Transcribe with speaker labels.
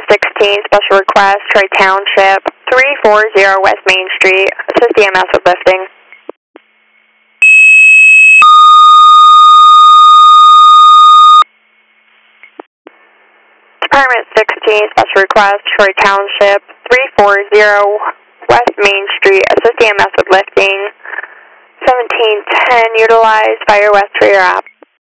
Speaker 1: 16, special request, Troy Township, 340 West Main Street. Assist EMS with lifting. Department 16, special request, Troy Township, 340 West Main Street. Assist EMS with lifting. 1710, utilize Fire West for your app.